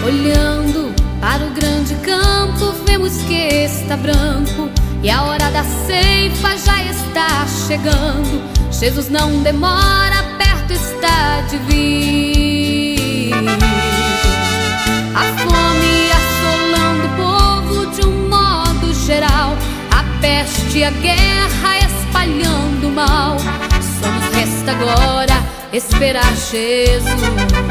Olhando para o grande campo, vemos que está branco e a hora da ceifa já está chegando. Jesus não demora, perto está de vir. A fome assolando o povo de um modo geral, a peste e a guerra espalhando o mal. Só nos resta agora esperar Jesus.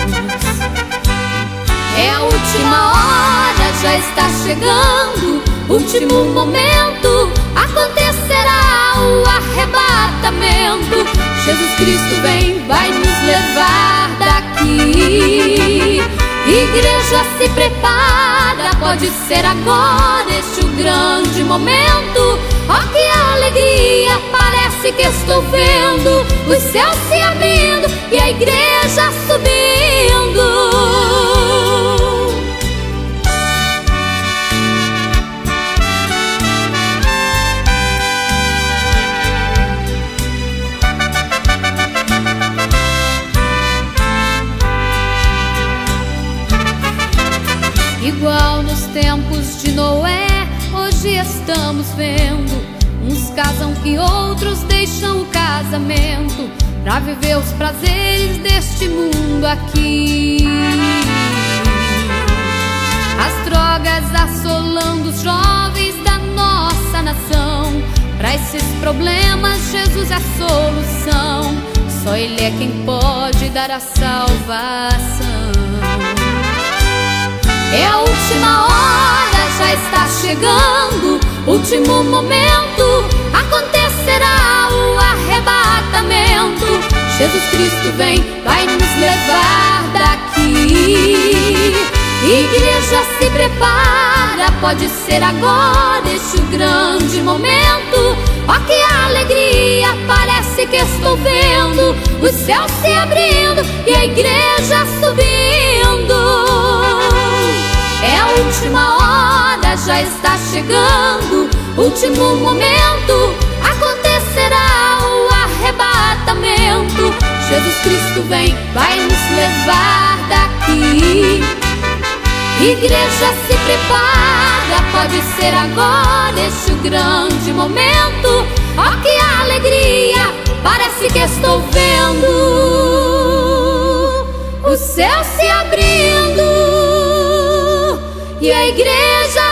É a última hora, já está chegando, último momento, acontecerá o arrebatamento. Jesus Cristo vem, vai nos levar daqui. Igreja, se prepara, pode ser agora este o grande momento. Oh, que alegria, parece que estou vendo os céus se abrindo e a igreja subindo. Igual nos tempos de Noé, hoje estamos vendo uns casam que outros deixam o casamento pra viver os prazeres deste mundo aqui. As drogas assolando os jovens da nossa nação. Pra esses problemas Jesus é a solução. Só Ele é quem pode dar a salvação. É a última hora, já está chegando, último momento, acontecerá o arrebatamento. Jesus Cristo vem, vai nos levar daqui. Igreja, se prepara, pode ser agora este o grande momento. Oh, que alegria, parece que estou vendo os céus se abrindo e a igreja subindo. É a última hora, já está chegando, último momento, acontecerá o arrebatamento. Jesus Cristo vem, vai nos levar daqui. Igreja, se prepara, pode ser agora este o grande momento. Oh, que alegria, parece que estou vendo o céu se abrindo e a igreja